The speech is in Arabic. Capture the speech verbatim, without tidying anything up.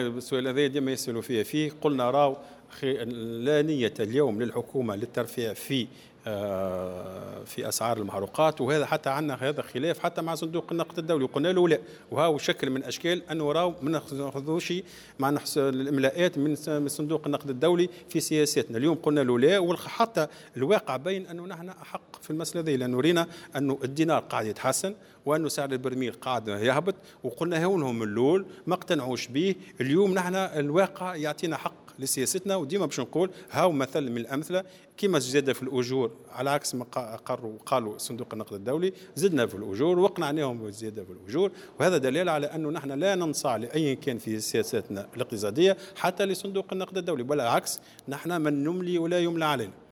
السؤال هذا ديما يسألوا فيه فيه قلنا راو لا نية اليوم للحكومة للترفيع في آه، في اسعار المحروقات، وهذا حتى عندنا هذا خلاف حتى مع صندوق النقد الدولي، وقلنا له لا، وهو شكل من اشكال انه راهو ما ناخذوش مع الاملاءات من صندوق النقد الدولي في سياساتنا. اليوم قلنا له لا، وحتى الواقع بين انه نحن احق في المساله هذه، لانه رينا انه الدينار قاعد يتحسن وانه سعر البرميل قاعد يهبط، وقلنا لهم من الاول ما اقتنعوش به. اليوم نحن الواقع يعطينا حق لسياستنا، وديما باش نقول هاو مثل من الامثله كما الزياده في الاجور على عكس ما قرروا قالوا صندوق النقد الدولي، زدنا في الاجور واقنعناهم بالزياده في الاجور، وهذا دليل على انه نحن لا ننصاع لاي كان في سياساتنا الاقتصاديه حتى لصندوق النقد الدولي، بل بالعكس نحن من نملي ولا يملى علينا.